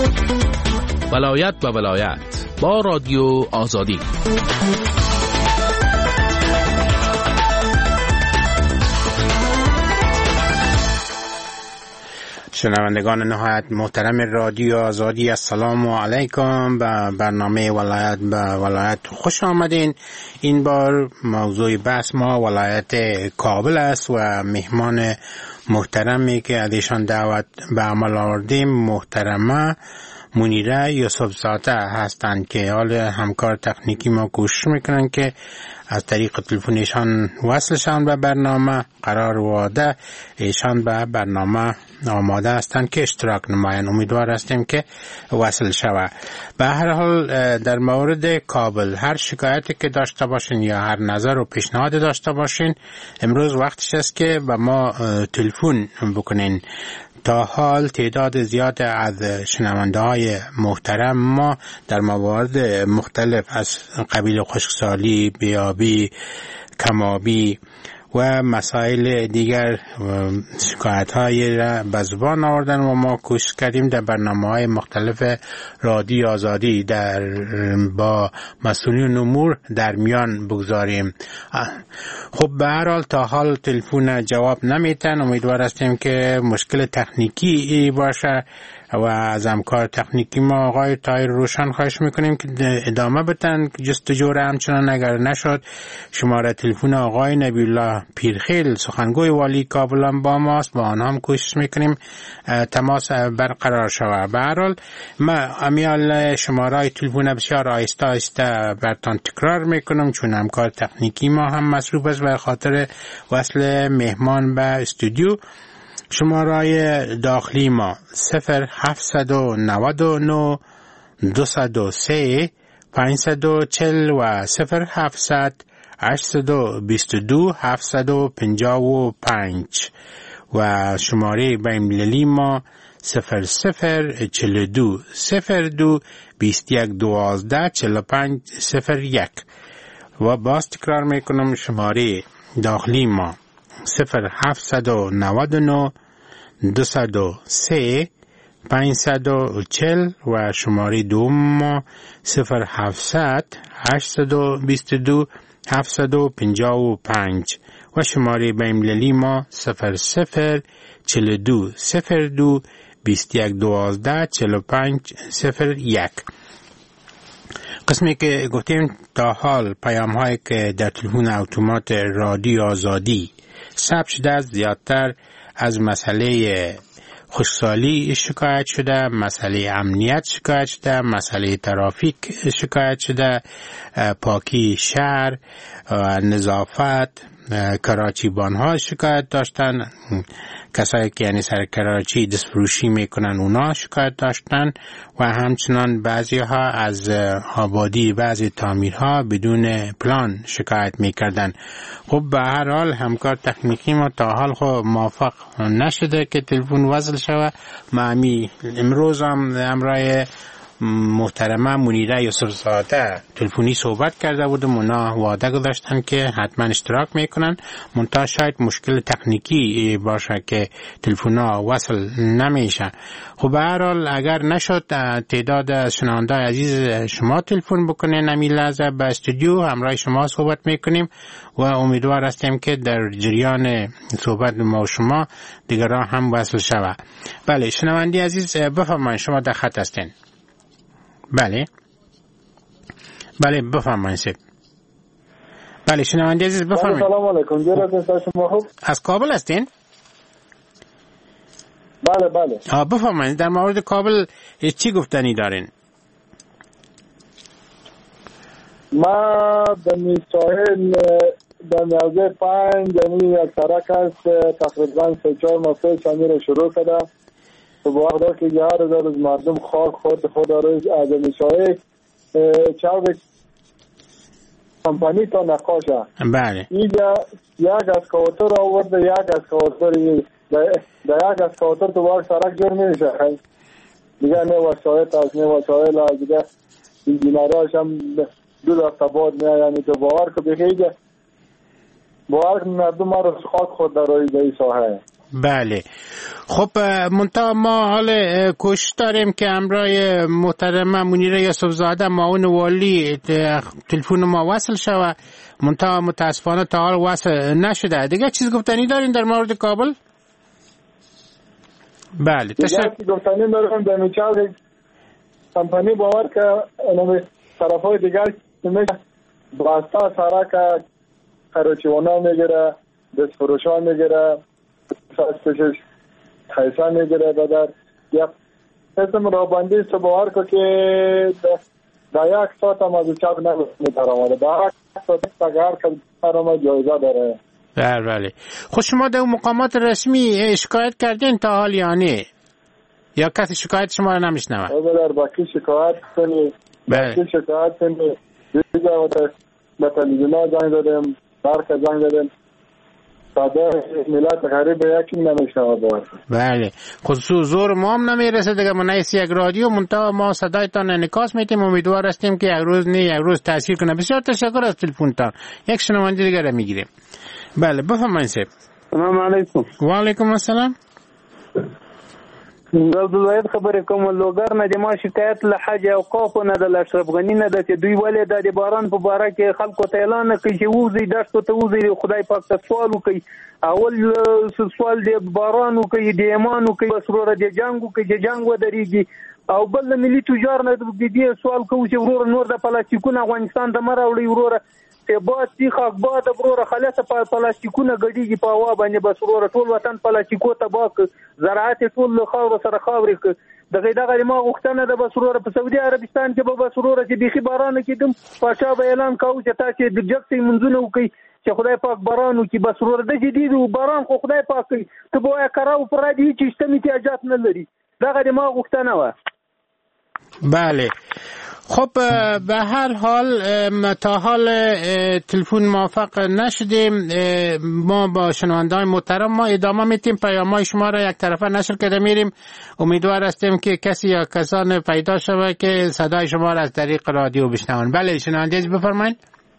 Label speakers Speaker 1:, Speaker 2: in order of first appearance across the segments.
Speaker 1: ولایت به ولایت با رادیو آزادی.
Speaker 2: شنوندگان نهایت محترم رادیو آزادی، السلام علیکم. به برنامه ولایت به ولایت خوش آمدین. این بار موضوع بحث ما ولایت کابل است و مهمان محترمی که ازشان دعوت به عمل آوردیم محترمه منیره یوسفزاده هستند که حال همکار تکنیکی ما کوشش میکنن که از طریق تلفنشان وصلشان به برنامه قرار واده. ایشان به برنامه آماده هستند که اشتراک نمایند. امیدوار هستیم که وصل شود. به هر حال در مورد کابل هر شکایتی که داشته باشین یا هر نظر و پیشنهاد داشته باشین، امروز وقتش است که به ما تلفن بکنین. تا حال تعداد زیاد از شنونده های محترم ما در موارد مختلف از قبیل خشکسالی، بیابی، کمابی و مسائل دیگر شکایت های را به زبان آوردن و ما کوشش کردیم در برنامه های مختلف رادیو آزادی با مسئولین امور در میان بگذاریم. خب به هر حال تا حال تلفن جواب نمیتن. امیدوار هستیم که مشکل تکنیکی باشه و از همکار تکنیکی ما آقای طاهر روشن خواهش میکنیم که ادامه بدن جستجو را. همچنان اگر نشد شماره تلفن آقای نبی‌الله پیرخیل سخنگوی والی کابل هم با ماست، با آنها هم کوشش میکنیم تماس برقرار شود. به هر حال ما امیال شماره تلفن بسیار آهسته آهسته برتان تکرار میکنم چون همکار تکنیکی ما هم مصروف است به خاطر وصل مهمان به استودیو. شماره داخلی ما 0799 203 540 و 0700 822 755 و شماره بین‌المللی ما 0042 02 2112 45 01 و باز تکرار میکنم شماره داخلی ما 0799 203 540 و شماره دوم ما 0700 822 755 و شماره بین‌المللی ما 0042 02 2112 45 01. قسمی که گفتیم تا حال پیام هایی که در تلفن اتومات رادیو آزادی ثبت شده زیادتر از مسئله خشکسالی شکایت شده، مسئله امنیت شکایت شده، مسئله ترافیک شکایت شده، پاکی شهر، نظافت، کراچی بانها شکایت داشتن، کسایی که یعنی سر کراچی دست فروشی میکنن اونا شکایت داشتن و همچنان بعضی ها از آبادی بعضی تعمیرها بدون پلان شکایت میکردن. خب به هر حال همکار تکنیکی ما تا حال موفق نشده که تلفن وصل شود. معمی امروز هم امرای محترمه منیره یوسفزاده تلفنی صحبت کرده بودم، اونا وعده گذاشتن که حتما اشتراک میکنن، منتها شاید مشکل تکنیکی باشه که تلفن‌ها وصل نمیشه. خب به هر حال اگر نشد تعداد شنونده عزیز شما تلفن بکنین، همین لحظه به استودیو همراه شما صحبت میکنیم و امیدوار هستیم که در جریان صحبت ما و شما دیگران هم وصل شود. بله شنوندی عزیز بفرمایید، شما در خط هستین. بله بفرمایید. بله شنونده عزیز بفرمایید.
Speaker 3: سلام علیکم. جناب شما خوب؟
Speaker 2: از کابل هستین؟
Speaker 3: بله.
Speaker 2: بفرمایید در مورد کابل چی گفتنی دارین؟
Speaker 3: ما در ساحل در موضع 5 یعنی یک سرک است تقریبا 3-4 ماه پیش رو شروع کرده. تو با وقت که هر روز مردم خاک خود روز از میشایک چاو کمپانی تا نقاشه.
Speaker 2: بله.
Speaker 3: اینجا یک اسکواتر آورده، یک اسکواتر در یک اسکواتر تو باید سرک جور نمیشه. دیگه نه وسایت از نه وسایل از دیگه انجینراش هم دو دسته باد میاد. یعنی تو باور که بخیجه باور که مردم ما رو خاک خود در روی ساحه.
Speaker 2: بله خب منتها ما حال کوشش داریم که همراه محترم منیره یوسفزاده معاون والی تلفن ما وصل شود، منتها متاسفانه تا حال وصل نشده. دیگه چیز گفتنی دارین در مورد کابل؟ بله
Speaker 3: تشکر. گفتنی دارم در میچال کمپانی باور که طرفای دیگر میشه باستا سارا که خروچیوانا میگیره، دست فروشان میگیره، ساسپشش خیسا میگیره بدر یک قسم را بندی سو باور که در یک ساعت هم از چاک نمیتر آمده، در یک ساعت تگرر که برام جایزه داره.
Speaker 2: بله. خود شما در مقامات رسمی شکایت کردین تا حال یا نه؟ یا کسی شکایت شما رو نمیشنوه؟
Speaker 3: بدر باکی شکایت کنی، باکی شکایت کنی، دیگه به تلویزیون زنگ دادیم، برک زنگ دادیم، ساده ملت غریب یکی نمیشنوه باید.
Speaker 2: بله. خصوص زور ما هم نمیرسه دیگه، من نیست یک رادیو منتها ما صدایتان انعکاس میتیم، امیدوار هستیم که یک روز نه یک روز تاثیر کنه. بسیار تشکر از تلفنتان. یک شنونده دیگه را میگیریم. بله بفرمایید سید.
Speaker 4: سلام علیکم.
Speaker 2: و علیکم السلام.
Speaker 4: عبدالواحد خبرې کوم. لوګر نه د ما شکایت له حج اوقافو نه د اشرف غني نه ده چې دوی ولې د باران په باره کې خلکو ته اعلان نه کوي چې وځي دښتو ته وځي، خدای پاک ته سوال وکړي. اول سوال د باران وکړي، د ایمان وکړي، بس وروره د جنګ وکړي چې جنګ ودرېږي. او بل د ملي تجار نه د دې سوال کوو چې وروره نور د پلاستیکونه افغانستان ته مه راوړي، وروره باد سیخ اکباد وروره خلاصه پلاستیکونه ګډېږي په هوا باندې، بس وروره ټول وطن پلاستیکو تباه کړ، زراعت ټول له خاورو سره خاورې کړ. دغه ما غوښتنه ده بس وروره په سعودي عربستان کې به بس وروره چې بیخي باران کېدم پاچا به اعلان کوو چې تاسې د جګسې منځونه وکړئ چې خدای پاک باران وکړي. بس وروره د جدید باران خو خدای پاک کوي، ته به وایې کراو پر رادیو چې شته احتیاجات نه لري. دغه ما غوښتنه وه.
Speaker 2: بله. خب به هر حال تا حال تلفن موفق نشدیم، ما با شنونده‌های محترم ما ادامه میتیم، پیام‌های شما را یک طرفه نشر کرده میریم. امیدوار هستیم که کسی یا کسان پیدا شود که صدای شما را از طریق رادیو بشنوند. بله شنونده بفرمایید.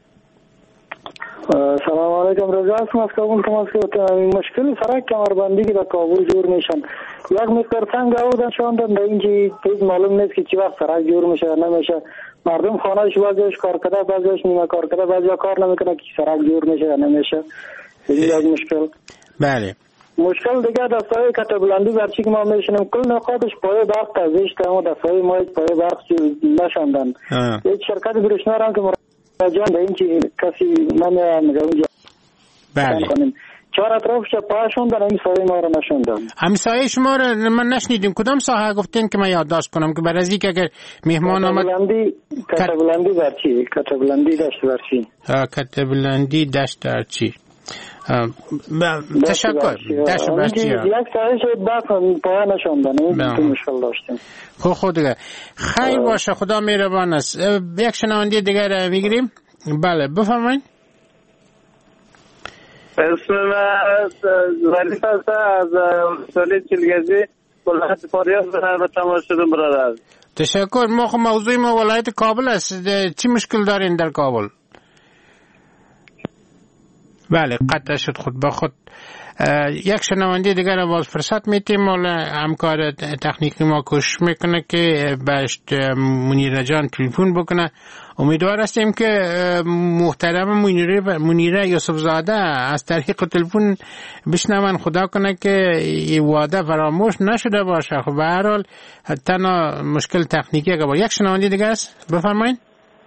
Speaker 5: سلام علیکم. رضا هستم از کابل. مشکل سرک کمربندی که در کابل جور میشن یک مقدار تنگ آوردن شاندن در اینجی هیچ معلوم نیست که چی وقت سرک جور میشه یا نمیشه. مردم خانهش بعضیش کار کرده، بعضیش نیمه کار کرده، بعضیا کار نمیکنه که سرک جور میشه یا نمیشه. این یک مشکل.
Speaker 2: بله.
Speaker 5: مشکل دیگه دستای کته بلندی برچی که ما میشنیم کل نقاطش پایه برق تزیشته، اما دستای ما پایه برق نشاندن. یک شرکت برشنار هم که جان در این که کسی نمیگه اونجا.
Speaker 2: بله.
Speaker 5: 4 اطرافش پایشون در این سایه ما رو نشوندن.
Speaker 2: هم سایه شما رو من نشنیدیم. کدام ساحه گفتین که من یادداشت کنم که برای از اینکه اگر مهمان آمد
Speaker 5: کته بلندی برچی، کته بلندی دشت برچی.
Speaker 2: کته بلندی دشت برچی. تشکر. دشت برچی.
Speaker 5: یک سایه شد باز پایه نشوندن. این مشکل داشتیم.
Speaker 2: خود دیگه. خیر باشه، خدا مهربان است. یک شنونده دیگر میگیریم. بله بفرمایید.
Speaker 4: اسم من ظریف هست از سالی چلگزی ولایت فاریاب به تماس شدم برادر.
Speaker 2: تشکر. ما خب موضوع ما ولایت کابل است. چی مشکل دارین در کابل؟ بله قطع شد خود با خود. یک شنونده دیگر را باز فرصت میتیم، ولی همکار تکنیکی ما کوشش میکنه که بهش منیره جان تلفن بکنه. امیدوار هستیم که محترم منیره یوسفزاده از طریق تلفن بشنون، خدا کنه که این وعده فراموش نشده باشه. خب به هر حال تنها مشکل تکنیکی که با یک شنونده دیگه است. بفرمایید.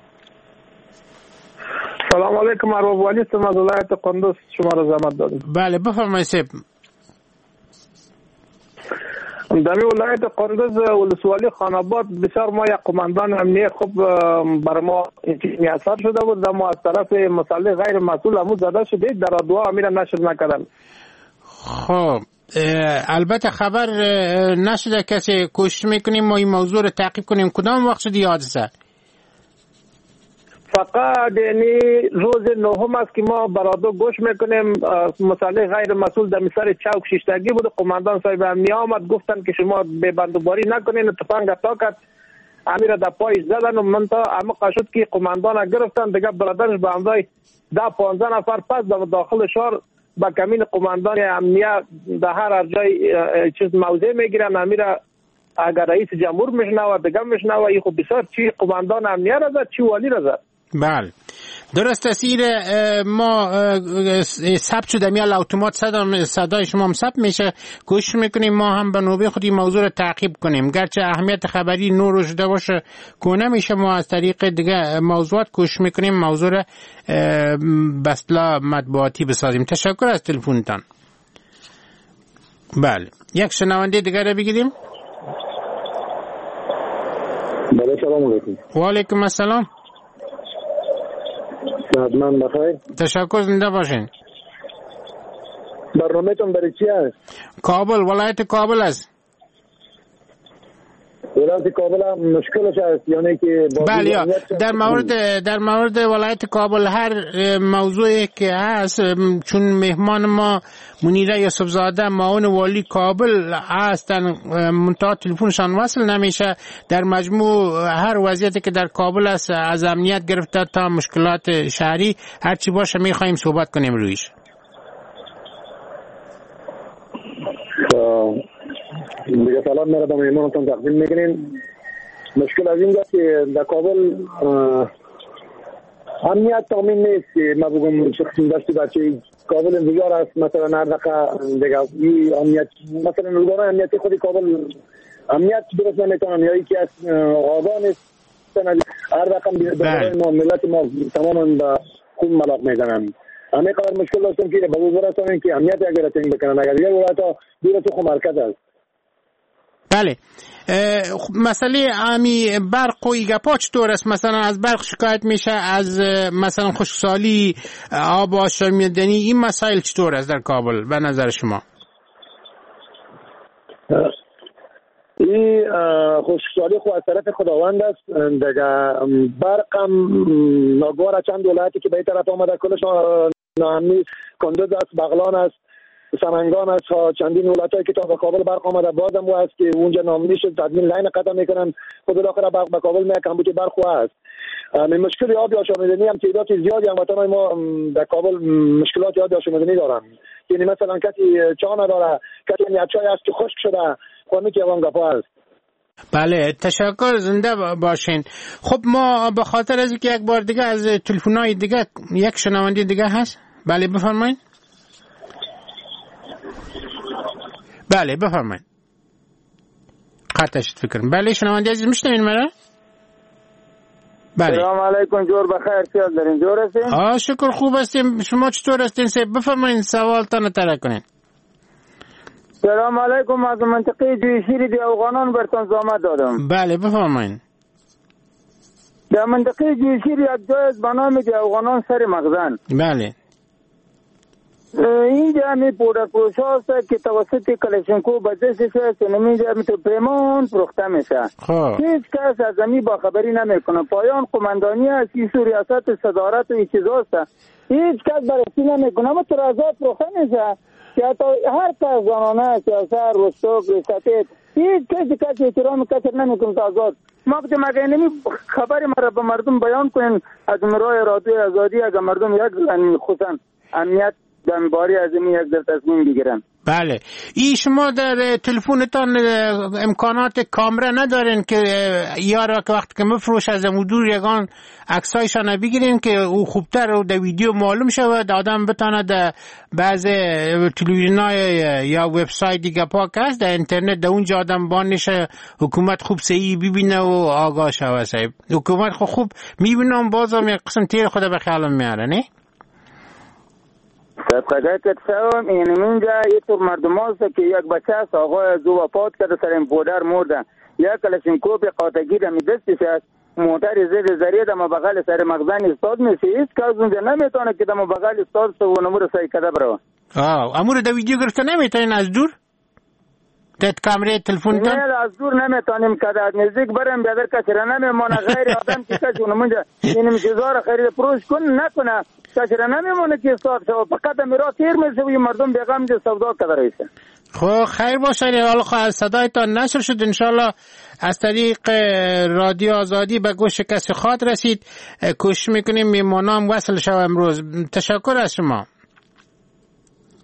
Speaker 4: سلام علیکم. ارباب والی هستم از ولایت قندوز، شما را زحمت دادم.
Speaker 2: بله بفرمایید سیب.
Speaker 4: در ولایت قندوز ولسوالی خاناباد بسیار ما یک قماندان امنیه خوب بر ما میسر شده بود، اما از طرف مسئله غیر مسئول همون زده شده در دعا امیر نشر نکردن.
Speaker 2: خب البته خبر نشده، کسی کوشش میکنیم ما این موضوع رو تعقیب کنیم. کدام وقت شد حادثه؟
Speaker 4: فقط یعنی روز نهم است که ما برادر گوش میکنیم مسئله غیر مسئول در سر چوک شیشتگی بود. قماندان صاحب امنیه آمد گفتن که شما به بندوباری نکنین، تفنگ تا کرد امیر در پایش زدن و من تا عمق شد که قماندان گرفتن دیگه. برادرش به همراه 10-15 نفر پس در داخل شهر با کمین قماندان امنیت در هر جای چیز موضع میگیرن. امیره اگر رئیس جمهور میشنوه دیگه میشنوه، این خب بسیار چی قماندان امنیت را زد چی والی را زد.
Speaker 2: بله درست است. ما ثبت شده میال اتومات صدای شما هم ثبت میشه، کوشش میکنیم ما هم به نوبه خودی موضوع رو تعقیب کنیم، گرچه اهمیت خبری نور شده باشه کنه میشه، ما از طریق دیگه موضوعات کوشش میکنیم موضوع رو به اصطلاح مطبوعاتی بسازیم. تشکر از تلفنتان. بله یک شنونده دیگه رو بگیریم.
Speaker 3: بله سلام علیکم.
Speaker 2: و علیکم السلام.
Speaker 3: من بخیر.
Speaker 2: تشکر، زنده باشین.
Speaker 3: برنامه‌تون برای چی است؟
Speaker 2: کابل، ولایت کابل است.
Speaker 3: ولایت کابل هم مشکلش است، یعنی که
Speaker 2: بله در مورد ولایت کابل هر موضوعی که هست، چون مهمان ما منیره یوسفزاده معاون والی کابل هستن، منتها تلفنشان وصل نمیشه. در مجموع هر وضعیتی که در کابل است، از امنیت گرفته تا مشکلات شهری هر چی باشه میخوایم صحبت کنیم رویش.
Speaker 3: دیگه سلام میره به مهمانتون تقدیم میکنیم. مشکل از این است که در کابل امنیت تامین نیست که ما بگم شخصی داشتی بچه کابل انتظار است مثلا هر دقیقه دیگه این امنیت مثلا روزانه امنیتی خودی کابل امنیت درست نمیتونن، یا یکی از آقا نیست هر دقیقه برای ما ملت ما تماما به خون ملاق میزنن. همه قدر مشکل داشتم که به وزارت هستن که امنیت اگر تنگ بکنن، اگر دیگر ولایت ها دور تو مرکز است.
Speaker 2: بله مسئله امی برق و ایگپا چطور است؟ مثلا از برق شکایت میشه، از مثلا خشکسالی، آب آشامیدنی، این مسائل چطور است در کابل به نظر شما؟
Speaker 3: این خشکسالی خود از طرف خداوند است دیگه. برق هم ناگوار چند ولایتی که به این طرف آمده کلش ناامنی، کندوز است، بغلان است، سمنگان است، چندین ولایتایی که تا به کابل برق آمده بازم و است که اونجا ناامنی شد، تدوین لاین قطع میکنن، خود بالاخره برق به کابل میاد، کمبود برق است. مشکل آب آشامیدنی هم تعداد زیادی هموطنان ما در کابل مشکلات آب آشامیدنی دارن، یعنی مثلا کسی چا نداره، کسی چای است که خشک شده، خونی که وان گپا است.
Speaker 2: بله تشکر، زنده باشین. خب ما به خاطر از اینکه یک بار دیگه از تلفن‌های دیگه یک شنونده دیگه هست. بله بفرمایید. بله بفرمایید. قطع شد فکرم. بله شنونده عزیز میشنوین مرا؟ بله.
Speaker 4: سلام علیکم، جور بخیر، چیز دارین؟ جور هستین؟
Speaker 2: شکر خوب هستیم. شما چطور هستین؟ بفرمایید سوالتان طرح کنین.
Speaker 4: سلام علیکم، از منطقه جویشیری دی افغانان برتون زحمت دادم.
Speaker 2: بله بفرمایید.
Speaker 4: در منطقه جویشیری یک جای به نام دی افغانان سر مخزن.
Speaker 2: بله.
Speaker 4: اینجا همی پودرفروش هست که توسط کلشنکو بزرگش هست، اینجا همی تو پیمان فروخته میشه. هیچ کس از همی با خبری نمیکنه. پایان قماندانی هست، این ریاست صدارت و این چیز هست، هیچ کس بررسی نمیکنه. اما ترازات فروخته میشه که هر کس زنانه سیاست رستوک ریاستت هیچ کسی احترام کسر نمیکنه. تازاد ما که مگه نمی خبری مرا به مردم بیان کنین از مرای رادیو آزادی، اگر مردم یک خصوصا امنیت دنباری از این یک در تصمیم بگیرن.
Speaker 2: بله. ای شما در تلفنتان امکانات کامره ندارین که یارا که وقت که مفروش از مدور یگان عکسایشان بگیرین که او خوبتر و در ویدیو معلوم شود، آدم بتانه در بعض تلویزیونای یا وبسایت دیگه پاک هست در اینترنت، در اونجا آدم بانشه حکومت خوب صحیح ببینه و آگاه شود. صاحب حکومت خوب میبینم بازم یک قسم تیر خود به خیالم میاره نه؟
Speaker 4: صدقه کتشم این منجا یه طور مردم هست که یک بچه هست آقای دو وفات کرده سر این پودر مرده، یک کلشنکوف قاطگی دمی دستش هست، موتر زیر زریه دم بغل سر مخزن استاد میشه، هیچ کس اونجا نمیتونه که دم بغل استاد سو و نمور سایی کده برو.
Speaker 2: امور دا ویدیو گرفته نمیتونین از دور؟ دت کامره تلفن تان؟
Speaker 4: نه از دور نمیتونیم که از نزدیک برم بیادر کسی را نمیمونه، غیر آدم که کسی اونمونجا اینم چیزا خرید پروش کن نکنه کسی را نمیمونه که استاد شو، فقط میرا تیر میشه و مردم بیغم دی سودا کده رایشه.
Speaker 2: خب خیر باشه. حالا خب صدایتان نشر شد، انشالله از طریق رادیو آزادی به گوش کسی خواد رسید. کوشش میکنیم میمونام وصل شو امروز. تشکر از شما.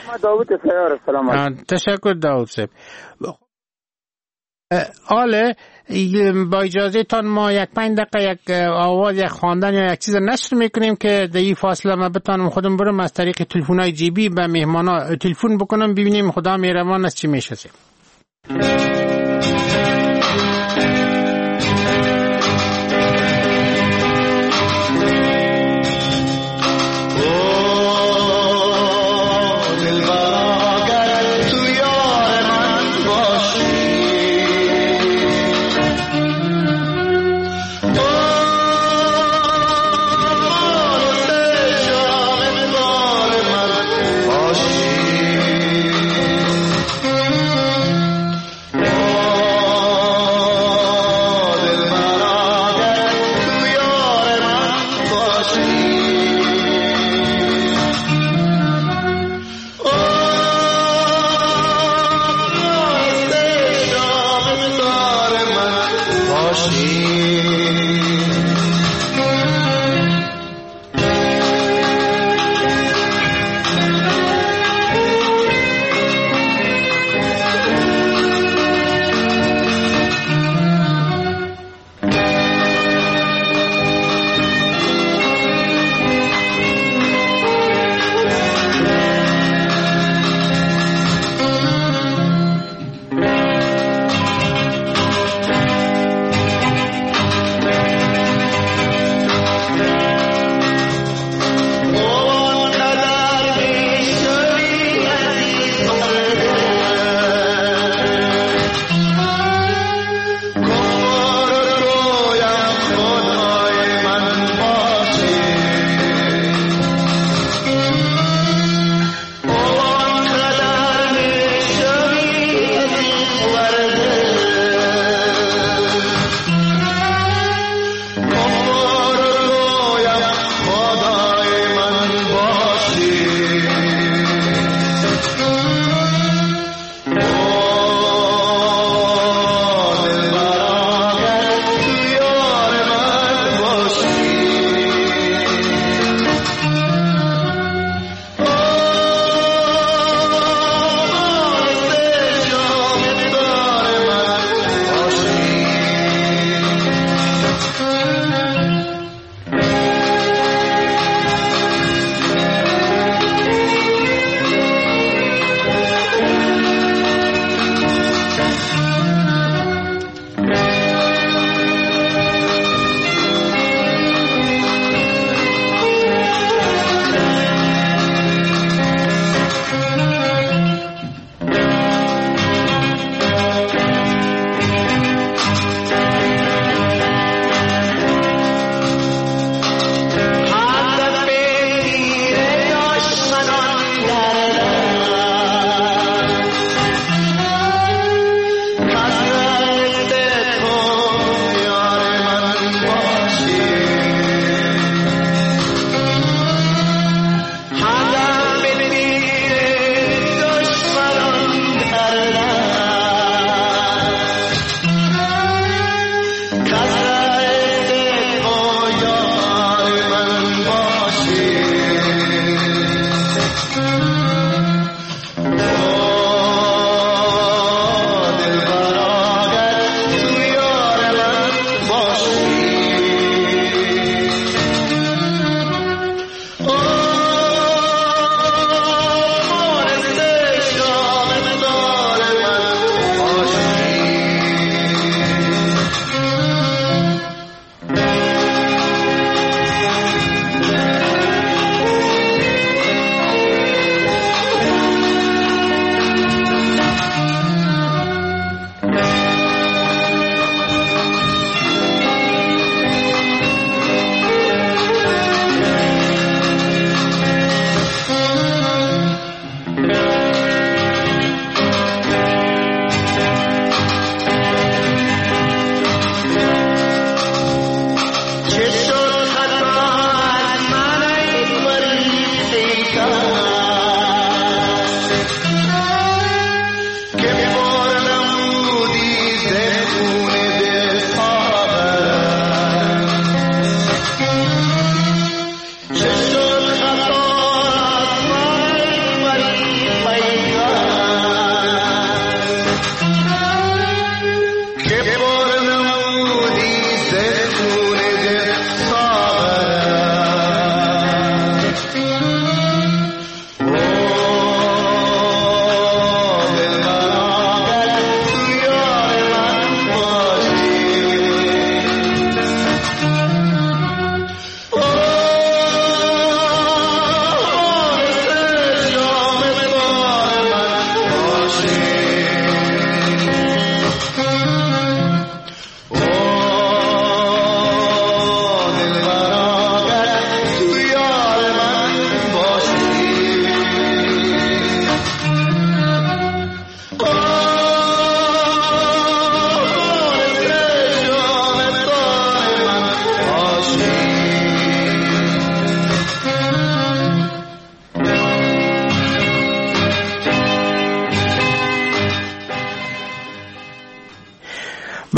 Speaker 4: ما داوود سیار سلام.
Speaker 2: تشکر داوود صاحب. آله با اجازه تان ما 5 دقیقه یک آواز یک خواندن یا یک چیز نشر میکنیم که در این فاصله ما بتانم خودم برم از طریق تلفن‌های جیبی به مهمانا تلفن بکنم ببینیم خدا مهربان است چی میشه.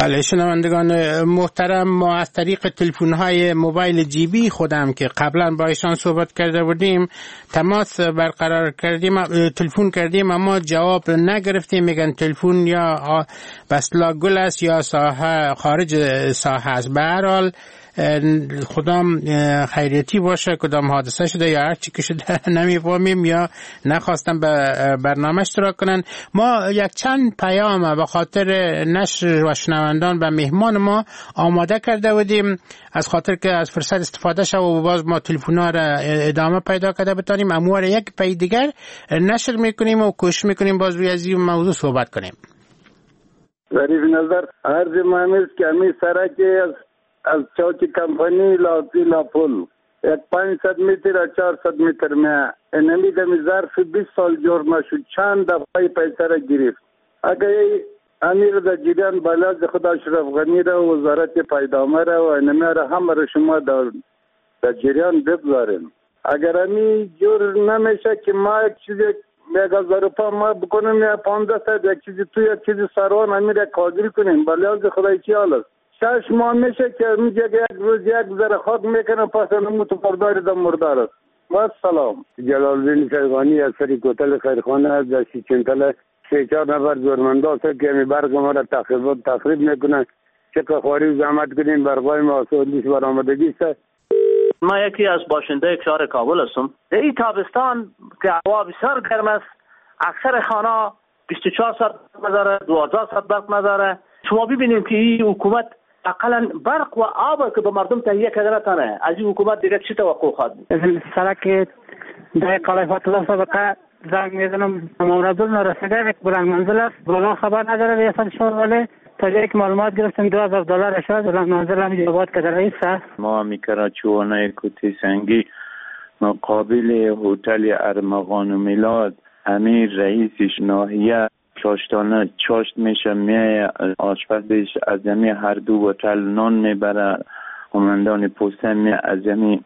Speaker 2: بله شنوندگان محترم، ما از طریق تلفن‌های موبایل جیبی خودم که قبلا با ایشان صحبت کرده بودیم تماس برقرار کردیم، تلفن کردیم اما جواب نگرفتیم. میگن تلفن یا بسلا گل است یا ساحه خارج ساحه است. به هر حال خدام خیریتی باشه، کدام حادثه شده یا هر چی که شده نمیفهمیم یا نخواستم به برنامه اشتراک کنن. ما یک چند پیام به خاطر نشر و شنوندان و مهمان ما آماده کرده بودیم، از خاطر که از فرصت استفاده شد و باز ما تلفن‌ها را ادامه پیدا کرده بتانیم امور یک پی دیگر نشر میکنیم و کوشش میکنیم باز روی از این موضوع صحبت کنیم.
Speaker 6: ظریف نظر عرض مهمیز که همی سرکی از چوک کمپانی لاپول 500 متر و 400 متر میں انمی دمی ظرف 20 سال جور نشد، چند دفعه پیسه را گرفت. اگر امیر در جریان بالا خدا اشرف غنی را وزارت پیدامه را و انمی را همه را شما در جریان بگذاریم. اگر امی جور نمیشه که ما یک چیزی 1000 روپا ما بکنیم یا 500 یک چیزی تو یک چیزی سروان امیر یک قادری کنیم بالا خدای چی حال است. 6 ماه میشه که میگه یک روز یک ذره خاک میکنه پس نمو تو پرداری دا مردار است. و سلام.
Speaker 7: جلالدین خیرخانی از سری کوتل خیرخانه در سیچنتل 3-4 نفر زورمنده است که برق ما را تخریب میکنن. چقدر خواری و زحمت کنین برقای ما سودیش برآمدگی است.
Speaker 8: ما یکی از باشنده شهر کابل هستم. در این تابستان که هوا بسیار گرم است، اکثر خانه 24 ساعت نداره، 12 ساعت برق نداره. شما ببینید که این حکومت اقلا برق و آب که به مردم تهیه کرده نتانه، از این حکومت دیگه چی توقع خواهد بود؟
Speaker 5: سرک در قلعه فتح سابقه زنگ میزنم مورد نرسیده یک بلند منزل است، بالا خبر نداره ریاست شهر ولی تا یک معلومات گرفتم $2000 شد بلند منزل هم جواب کرده رئیس است.
Speaker 9: ما میکراچوانه کوتی سنگی مقابل هتل ارمغان و میلاد امیر رئیسش ناحیه چاشتانه چاشت میشه میای آشپزش از زمین هر دو بوتل نان میبره، قماندان پوسته می از زمین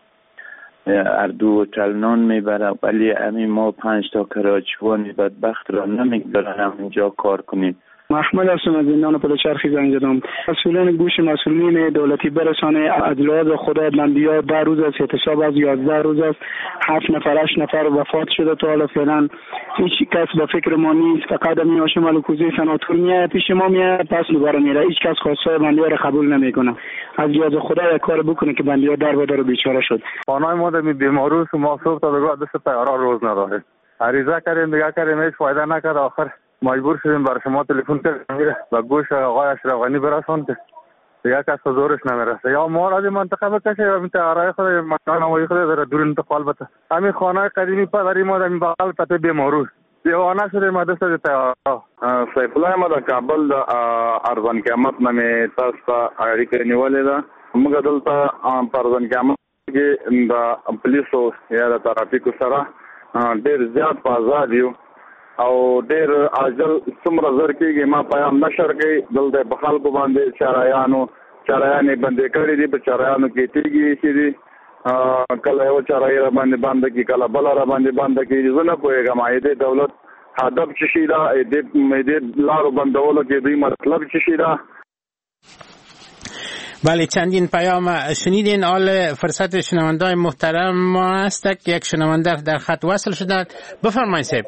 Speaker 9: هر دو بوتل نان میبره، ولی همین ما 5 تا کراچوانی بدبخت را نمیگذارن همینجا کار کنیم.
Speaker 10: محمد هستم از زندان پلچرخی زنگ زدم. مسئولین گوش مسئولین دولتی برسانه اجلاس خدا بندیا 10 روز است، اعتصاب از 11 روز است، 7 نفر 8 نفر وفات شده تا حالا فعلا هیچ کس به فکر ما نیست. فقط می هاشم الکوزی سناتور میاد پیش ما میاد پس دوباره میره، هیچ کس خواستای بندیا را قبول نمیکنه. از اجلاس خدا یک کار بکنه که بندیا در و در بیچاره شد.
Speaker 3: خانه ما در بیمارو ما صبح تا بگاه دست تیارا روز نداره، عریضه کردیم دیگه کردیم هیچ فایده نکرد، آخر مجبور شدیم برای شما تلفن کردیم و گوش آقای اشرف غنی برسون که دیگه کس زورش نمیرسه، یا ما از این منطقه بکشه یا این تیارای خود مکان نمایی خود در دور انتقال بده. همین خانه قدیمی پدری ما در این بغل پته بیمارو دیوانه شدیم از دست تیارا.
Speaker 6: سیف الله ما در کابل د ارزان قیمت نمی تاسو ته اړیکه نیولې ده. موږ دلته په ارزان قیمت کې د پولیسو یا د ترافیکو سره ډېر زیات په آزاد یو او ډېر عاجل څومره زر کېږي ما پیام نشر کوي دلته په خلکو باندې چارایانې بندې کړي دي، په چارایانو کې تیږي چې دي کله یو چارای را باندې بند کی کله بل را باندې بند کی. زه نه پوهېږم دې دولت هدف څه شي ده، دې لارو بندولو کې دوی مطلب څه شي ده.
Speaker 2: بله چندین پیام شنیدین. حال فرصت شنوندای محترم ما است که یک شنونده در خط وصل شدند. بفرمایید صاحب.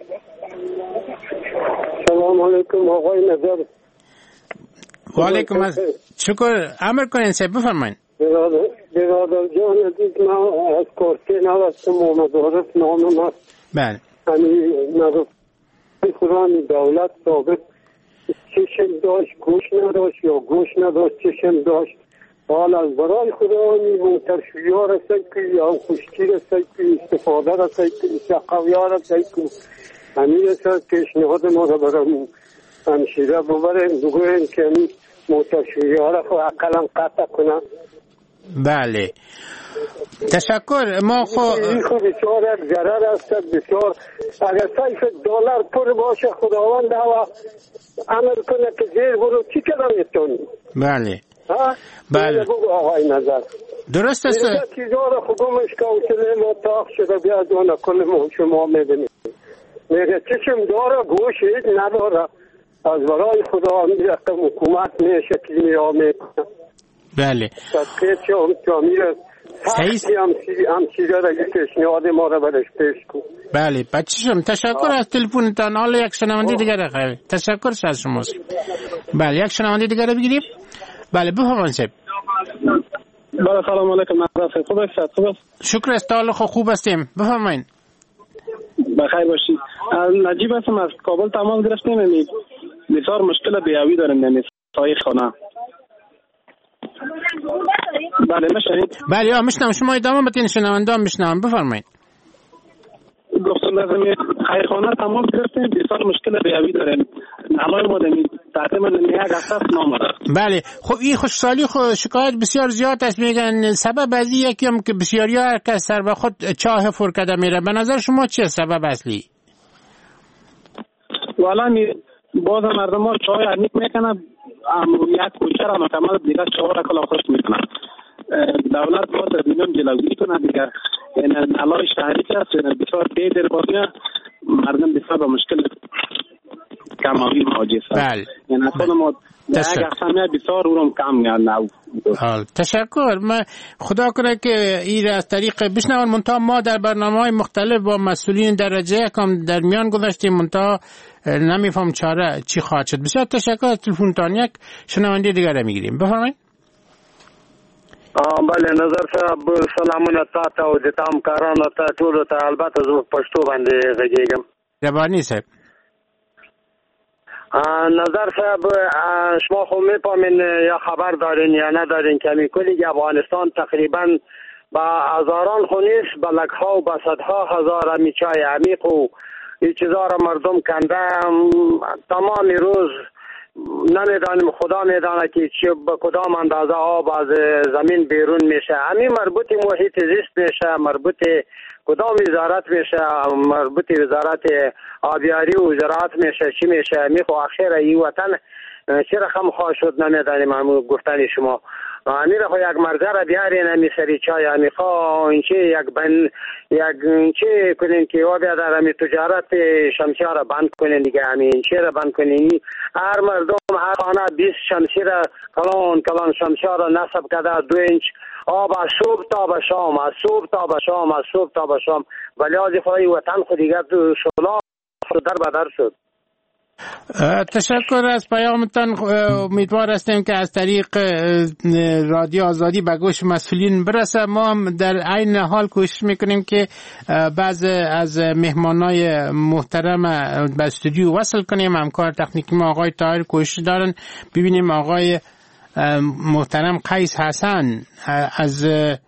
Speaker 5: سلام علیکم آقای نظر.
Speaker 2: و علیکم شکر. امر کنین صاحب بفرمایید.
Speaker 5: برادر جان عزیز ما از کارتین هستم محمد عارف نامم است.
Speaker 2: بله.
Speaker 5: یعنی نظر قرآن دولت ثابت چشم داشت گوش نداشت یا گوش نداشت چشم داشت. حال از برای خدا موترشویی ها رسید که یا خشکی رسید که استفاده رسید که سقوی ها رسید که همین رسید پیشنهاد ما را برای همشیره ببرین بگوین که همین موترشویی ها را خود اقلا قطع کنن.
Speaker 2: بله تشکر. ما
Speaker 5: خود بسیار یک ضرر است بسیار. اگر $5 پر باشه خداوند هوا عمل کنه که زیر برو چی کنم میتونی.
Speaker 2: بله
Speaker 5: بله بگو آقای نظر
Speaker 2: درست است.
Speaker 5: چیزها را خودمش که اوچله ما تاق شده بیاد اون کل ما شما میبینید میگه چشم داره گوش نداره
Speaker 11: از برای خدا حکومت شکلی میکنه.
Speaker 2: بله
Speaker 11: تدقیق جامعه سختی هم چیزا را یک پیشنهاد ما را برش پیش کن.
Speaker 2: بله بچه‌شم تشکر از تلفنتان. حالا یک شنونده دیگر را تشکر از شما. بله یک شنونده دیگر را بگیریم. بله بفرمایید.
Speaker 10: بله سلام علیکم. نظر خوب است؟ خوب است.
Speaker 2: شکر است. حال خوب هستیم. بفرمایید.
Speaker 10: بخیر باشید. نجیب هستم از کابل تماس گرفتیم. بسیار مشکل بیاوی داریم در سایه خانه. بله میشنید؟
Speaker 2: بله میشنم. شما ادامه بدین شنونده میشنم. بفرمایید.
Speaker 10: گفتم لازم خیرخانه تماس گرفتیم بسیار مشکل بیاوی داریم. نمای ما داریم تقریبا یک هفته نامده.
Speaker 2: بله خب این خوشحالی شکایت بسیار زیاد است. میگن سبب از یکی هم که بسیاری ها که سر به خود چاه فور کرده میره. به نظر شما چیه سبب اصلی؟
Speaker 10: والا باز مردم ها چای عمیق میکنن. یک کوچه را مکمل دیگر چاه را کلا خوش میکنن. دولت باید از اینم جلوگیری کنه دیگر. این علای شهری که هست بسیار بیدر بازیه مردم بسیار با مشکل کماوی مواجه هست.
Speaker 2: بله
Speaker 10: این اصلا ما یک اقسامیه بسیار او رو کم نو.
Speaker 2: تشکر. من خدا کنه که این از طریق بشنون. منتها ما در برنامه‌های مختلف با مسئولین درجه یکم در میان گذاشتیم. منتها نمیفهم چاره چی خواهد شد. بسیار تشکر از تلفنتان. یک شنونده دیگر را میگیریم. بفرمایید.
Speaker 11: بله نظر صاحب سلامونه تاسو او د تام کارانو ته ټول ته البته زه پښتو باندې غږیږم.
Speaker 2: ربانی صاحب
Speaker 11: نظر صاحب شما خو میفهمین یا خبر دارین یا ندارین که کل افغانستان تقریبا با هزاران خو نیست با لکها و با صدها هزار میچای عمیق و این چیزا را مردم کنده تمام روز نمیدانیم. خدا میدانه که چی به کدام اندازه آب از زمین بیرون میشه. همین مربوط محیط زیست میشه، مربوط کدام وزارت میشه، مربوط وزارت آبیاری و زراعت میشه، چی میشه. میخو آخر این وطن چی رقم خواه شد نمیدانیم. همون گفتن شما امیر خو یک مرزه را بیارین همی سری چای همی خواه اینچه یک چه کنین که و بیادر همی تجارت شمسی را بند کنین دیگه. همی اینچه را بند کنین. هر مردم هر خانه 20 شمسی را کلان شمسی را نصب کرده 2 اینچ آب از صبح تا به شام، از صبح تا به شام، از صبح تا به شام. ولی از خدای وطن خود دیگر شلا در بدر شد.
Speaker 2: تشکر از پیامتان. امیدوار هستیم که از طریق رادیو آزادی به گوش مسئولین برسه. ما هم در عین حال کوشش میکنیم که بعض از مهمانای محترم به استودیو وصل کنیم. همکار تکنیکی ما آقای طاهر کوشش دارن. ببینیم آقای محترم قیس حسن از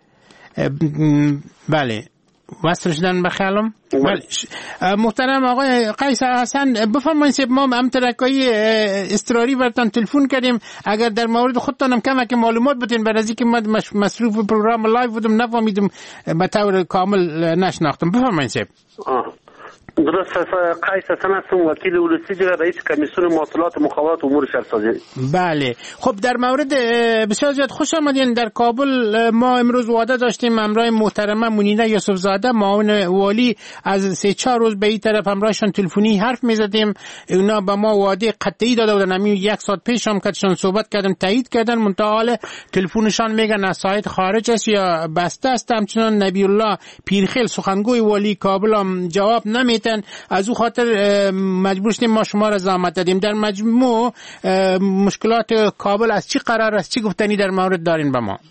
Speaker 2: بله وصل شدن به خیالم. محترم آقای قیس حسن بفرمایید. ما هم ترکایی اضطراری براتون تلفن کردیم. اگر در مورد خودتان هم کمک معلومات بدین برای اینکه من مصروف پروگرام لایو بودم نفهمیدم به طور کامل نشناختم. بفرمایید.
Speaker 12: درست قیس حسن هستم، وکیل ولسی دیگر رئیس کمیسیون مواصلات و مخابرات امور شهرسازی.
Speaker 2: بله خب در مورد بسیار زیاد خوش آمدین. در کابل ما امروز وعده داشتیم همراه محترمه منیره یوسف زاده معاون والی از 3-4 روز به این طرف همراهشان تلفنی حرف میزدیم. اونا به ما وعده قطعی داده بودن. همین 1 ساعت پیش هم کاتشون صحبت کردم تایید کردن. منتها تلفنشان میگن از سایت خارج است یا بسته است. همچنان نبی الله پیرخیل سخنگوی والی کابل هم جواب نمیده. از او خاطر مجبور شدیم ما شما را زحمت دادیم. در مجموع مشکلات کابل از چی قرار است؟ چی گفتنی در مورد دارین به ما؟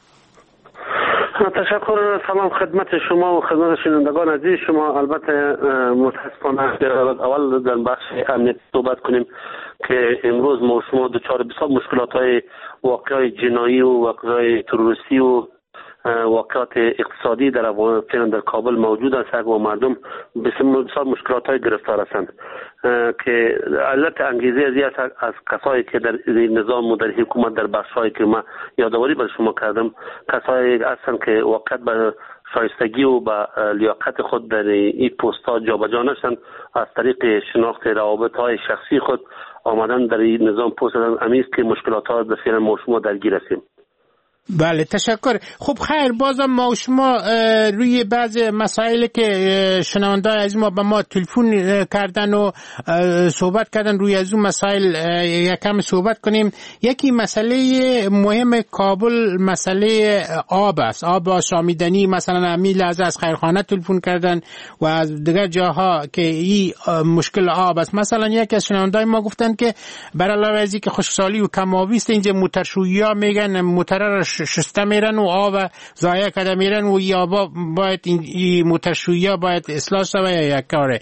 Speaker 12: تشکر. سلام خدمت شما و خدمت شنوندگان عزیز شما. البته متاسفانه اول در بخش امنیت صحبت کنیم که امروز ما شما دچار بسیار مشکلات واقعی جنایی و واقعی تروریستی و واقعات اقتصادی در افغانستان در کابل موجود است و مردم بسیار مشکلات های گرفتار هستند که علت انگیزه ازی از کسایی که در نظام و در حکومت در بخش‌هایی که ما یادآوری بر شما کردم کسایی هستند که واقعا به شایستگی و به لیاقت خود در این پست‌ها جابجا نشدند. از طریق شناخت روابط‌های شخصی خود آمدن در این نظام پست دادن. امیست که مشکلات ها بسیار ما شما درگیر هستیم.
Speaker 2: بله تشکر. خب خیر، بازم ما و شما روی بعض مسائلی که شنونده از ما به ما تلفن کردن و صحبت کردن روی از اون مسائل یکم صحبت کنیم. یکی مسئله مهم کابل مسئله آب است، آب آشامیدنی. مثلا امی لحظه از خیرخانه تلفن کردن و از دیگر جاها که این مشکل آب است. مثلا یکی از شنونده ما گفتن که برای علاوه از اینکه خشکسالی و کم‌آبی است، اینجا موتورشویی‌ها میگن موتور شسته میرن و آب ضایع کرده میرن و این آبا باید این موتورشویی‌ها باید اصلاح شود یا یک کاره.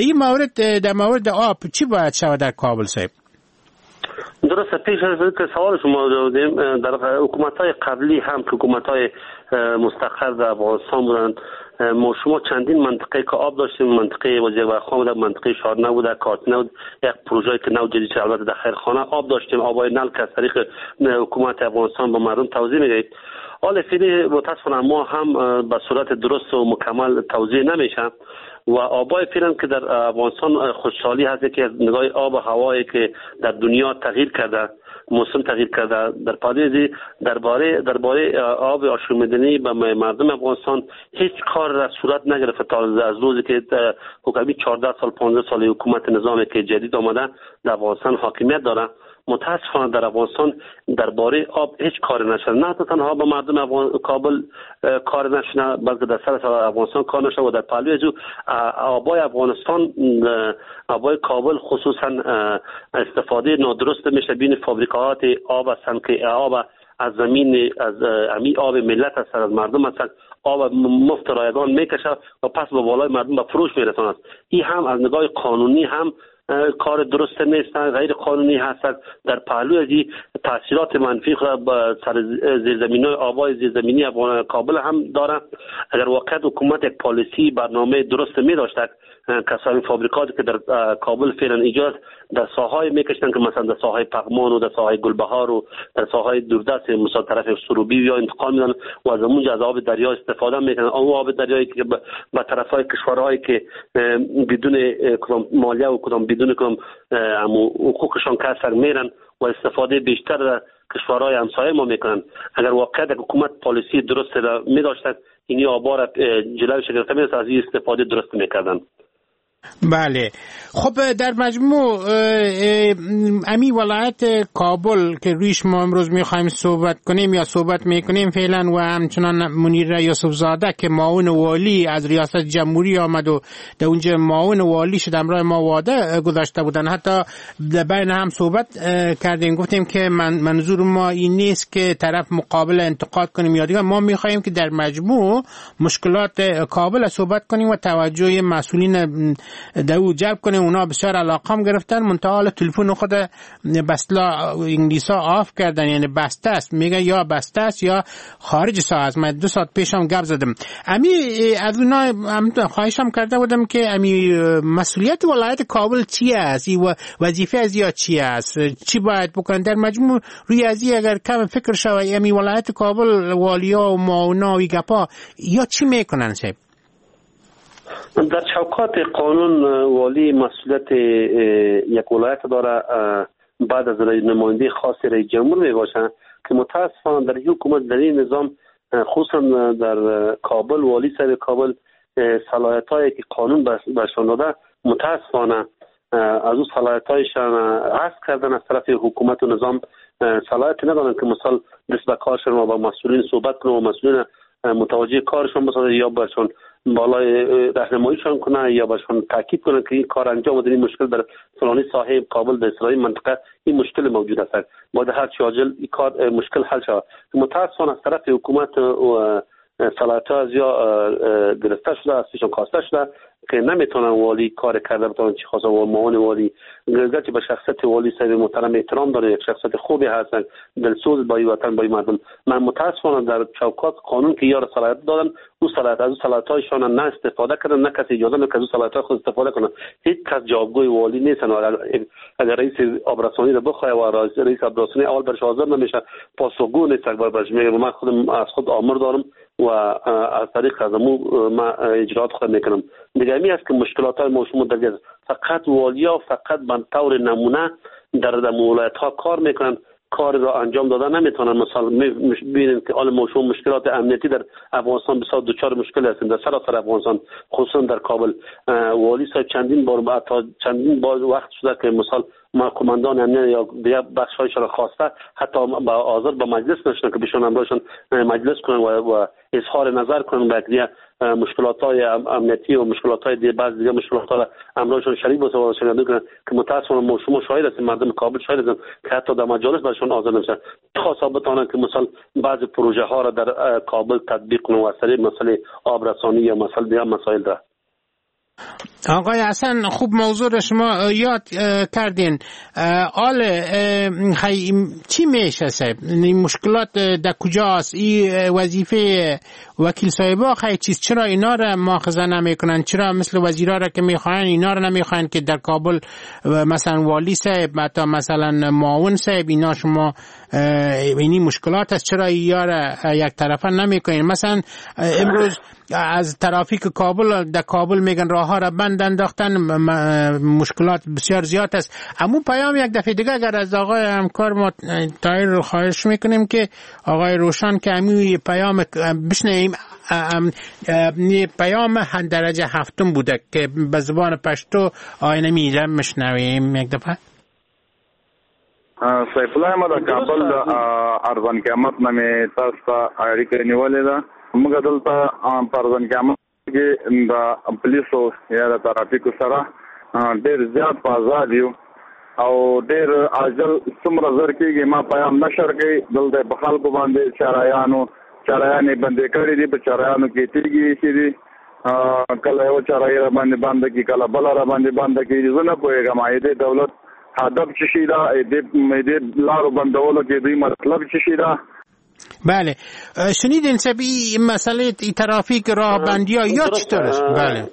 Speaker 2: در مورد آب چی باید شود در کابل صاحب؟
Speaker 12: درسته، پیش از اینکه سوال شما دادیم، در حکومت‌های قبلی هم که حکومت‌های مستقر در افغانستان بودند، ما شما چندین منطقه که آب داشتیم، منطقه وزیر برخواه بود، منطقه شارنه بود، کارتنه بود، یک پروژه که نو جدید البته در خیرخانه آب داشتیم، آبای نل که از طریق حکومت افغانستان به مردم توزیع می‌گیرد. حال فعلی متاسفانه ما هم به صورت درست و مکمل توزیع نمیشه و آبای فعلا که در افغانستان خوشحالی هست که از نگاه آب و هوایی که در دنیا تغییر کرده، موسم تغییر کرده. در پادیزی درباره آب آشامیدنی به مردم افغانستان هیچ کار را صورت نگرفته تا از روزی که حکومت 14 سال 15 سال حکومت نظامی که جدید آمده در افغانستان حاکمیت داره. متاسفانه در افغانستان درباره آب هیچ کاری نشده، نه تنها به مردم کابل کار نشده بلکه در سر افغانستان کار نشده و در پهلوی از آبای افغانستان، آبای کابل خصوصا استفاده نادرست میشه بین فابریکات آب هستن که آب از زمین، از امی آب ملت هست، از مردم هستن، آب مفت رایگان میکشه و پس به بالای مردم به فروش میرساند. این هم از نگاه قانونی هم کار درست نیست، غیر قانونی هست. در پهلوی از تاثیرات منفی خود به سر زیرزمین‌های آبای زیرزمینی کابل هم داره. اگر واقعا حکومت یک پالیسی برنامه درست می داشته، کسانی فابریکاتی که در کابل فعلا ایجاد در ساحای میکشتن که مثلا در ساحای پغمان و در ساحای گلبهار و در ساحای دوردست مثلا طرف سروبی یا انتقال میدن و از اونجا از آب دریا استفاده میکنن. اون آب دریایی که به طرفای کشورهایی که بدون کدام مالیه و کدام بدون کدام حقوقشان کسر میرن و استفاده بیشتر کشورهای همسایه ما میکنن. اگر واقعا حکومت پالیسی درست را میداشتن، این آبا را جلوش گرفته میشه، از این استفاده درست میکردن.
Speaker 2: بله. خب در مجموع امی ولایت کابل که رویش ما امروز میخوایم صحبت کنیم یا صحبت میکنیم فعلا و همچنان منیر یوسف زاده که معاون والی از ریاست جمهوری آمد و در اونجا معاون والی شد، امرای ما واده گذاشته بودن، حتی بین هم صحبت کردیم، گفتیم که منظور ما این نیست که طرف مقابل انتقاد کنیم یا دیگه، ما میخوایم که در مجموع مشکلات کابل صحبت کنیم و توجه مسئولین دو جلب کنه. اونا بسیار علاقه گرفتن، منتها تلفن خود بسلا انگلیسا آف کردن، یعنی بسته است، میگه یا بسته است یا خارج ساعت است. من 2 ساعت پیشم گپ زدم، امی از اونا خواهشم کرده بودم که امی مسئولیت ولایت کابل چی است، وظیفه از یا چی است، چی باید بکنن در مجموع روی ازی اگر کم فکر شود امی ولایت کابل والیا و معاونا و گپا یا چی میکنن صاحب؟
Speaker 12: در چوکات قانون والی مسئولیت یک ولایت داره بعد از نماینده خاص رئیس جمهور می باشه که متاسفانه در حکومت در این نظام خصوصا در کابل والی صاحب کابل صلاحیتایی که قانون برشان داده متاسفانه از اون صلاحیتایشان حذف کردن از طرف حکومت و نظام. صلاحیت ندارن که مثلا دست به کارشون و با مسئولین صحبت کنن و مسئولین متوجه کارشون بسازه یا برشون بالای راهنماییشان کنه یا برشون تاکید کنه که این کار انجام بدین، این مشکل در فلانی ساحه کابل در اسرائیل منطقه این مشکل موجود است، باید هر چه عاجل این کار مشکل حل شود. متاسفانه از طرف حکومت و صلاحیت‌ها زیاد گرفته شده، ازشون خواسته شده که نمیتونن والی کار کرده بتونن چی خواسته و معاون والی گرچه به شخصیت والی صاحب محترم احترام داره، یک شخصیت خوبی هستن، دلسوز با وطن با مردم. من متاسفانه در چوکات قانون که یار صلاحیت دادن اون صلاحیت از صلاحیت‌هایشان نه استفاده کردن، نه کسی اجازه نمیده از صلاحیت خود استفاده کنه. هیچ کس جوابگوی والی نیستن. اگر رئیس آبرسانی رو بخواد و رئیس آبرسانی اول برش حاضر نمیشه، پاسخگو نیست. برش میگه من خودم از خود آمر دارم و از طریق خدمو ما اجرات خود میکنم. دیگه می است که مشکلات های ما شما درگیر فقط والیا فقط به طور نمونه در ولایت ها کار میکنن کار را انجام دادن نمیتونن. مثلا ببینید که حال شما مشکلات امنیتی در افغانستان بسیار دچار مشکل هستیم در سراسر افغانستان، خصوصا در کابل. والی صاحب چندین بار وقت شده که مثلا ما کماندان امنیت یا دیگه بخش‌هایش را خواسته حتی با حاضر به مجلس نشدن که بشون همراهشون مجلس کنن و اظهار نظر کنن به دیگه مشکلات‌های امنیتی و مشکلات‌های دیگه بعضی دیگه مشکلات را همراهشون شریک باشن و شنیده کنن که متأسفانه ما شما شاهد هستیم، مردم کابل شاهد هستن که حتی در مجالس برشون حاضر نمیشن. خاصا بتونن که مثلا بعضی پروژه ها را در کابل تطبیق کنن و از طریق مسئله آب رسانی یا مسئله دیگه مسائل را.
Speaker 2: آقای حسن خوب موضوع را شما یاد کردین. چی میشه صاحب؟ این مشکلات در کجاست؟ این وظیفه وکیل صاحبا خیلی چیز، چرا اینا را مؤاخذه نمیکنن؟ چرا مثل وزیرا را که میخواین اینا را نمیخواین که در کابل مثلا والی صاحب حتی مثلا معاون صاحب اینا شما اینی مشکلات است، چرا اینا را یک طرفه نمیکنین؟ مثلا امروز از ترافیک کابل در کابل میگن راه ها را بند انداختن، مشکلات بسیار زیاد است. اما پیام یک دفعه دیگه اگر از آقای همکار ما تایر رو خواهش میکنیم که آقای روشن که همین پیام بشنویم. پیام درجه 7 بوده که به زبان پشتو آینه میره مشنویم یک دفعه.
Speaker 13: سیف الله ما د کابل د اربن قیامت نامې تاسو ته اړیکه نیولې ده. موږ دلته په اربن قیامت کې د پولیسو یا د ترافیکو سره ډېر زیات په آزاد یو او ډېر عاجل څومره زر کېږي ما پیام نشر کوي. دلته په خلکو باندې چارایانې بندې کړي دي، په چارایانو کې تیږي ایښي دي، کله یو چارایي را باندې بنده کړي، کله بله را باندې بنده کړي. زه نه پوهېږم د دولت هدف چی شي دا د لارو بندولو کې دوی مطلب چی شي دا.
Speaker 2: بله شنیدین سبی مسئله ترافیک راه بندی ها یا چطور است؟ بله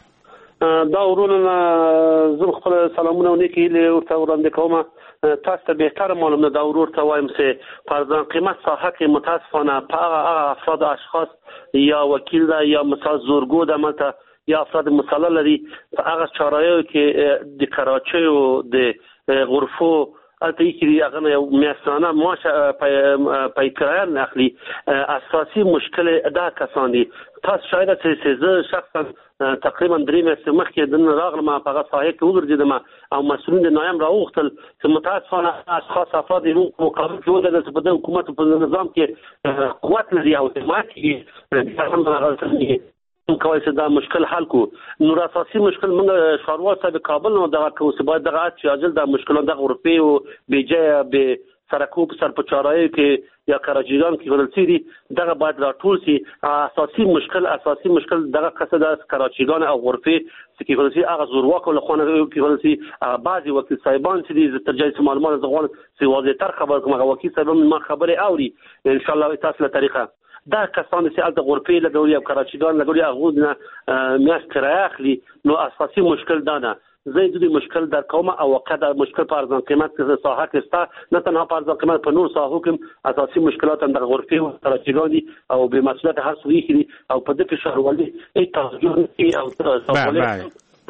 Speaker 12: دا ورونه زه خپل سلامونه و نیکی هیلې ورته وړاندې کوم. تاسو ته بهتر معلوم ده دا ورور ته وایم چې فرضاً قیمت ساحه کې متاسفانه په هغه افراد اشخاص یا وکیل ده یا مثلا زورگو ده ملته یا افراد مسئله لري په هغه چارایو کې د کراچۍ و د غرفو البته یکی هغه یو میاشتانه معاش پای کرایه نه اخلي. اساسي مشکل دا کسان دي. تاسو شاید چې زه شخصا تقریبا 3 میاشتې مخکې د راغلم په هغه ساحه کې وګرځېدم او مسؤلین د نایم راوغوښتل چې متاسفانه اشخاص افراد یې مقابل کې ودرېدل چې په دغه حکومت په نظام کې قوت لري او حمایت کوي کوي چې دا مشکل حل کو. نو اساسي مشکل موږ شاروال صاحب کابل نو دغه کوڅه باید دغه اجل د مشکلات د غرفي او بجای به سرکوب سر په چارای کې یا کراچیګان کې ورل سي دغه باید راټول سي. اساسي مشکل دغه قصد از کراچیګان او غرفي چې ورل سي هغه زورواکو له خونه کې ورل سي بعضي وکیل صاحبان چې ترجمه معلومات زغون سي واضح تر خبر کوم وکیل صاحب ما خبره اوري ان شاء الله تاسو له طریقه دا کسان چې الته غرفي لګولي او کراچیګان لګولي هغه نه میاس کرایه اخلي. نو اساسي مشکل دا نه زید مشکل در قوم او وقت مشکل په ارزان قیمت کې ساحه کې ستا نه تنها په ارزان قیمت په نور ساحو کې اساسي مشکلات در غرفي او کراچیګان دي او به مسئله هر څه دي او په دې کې شهروالي ای توجه او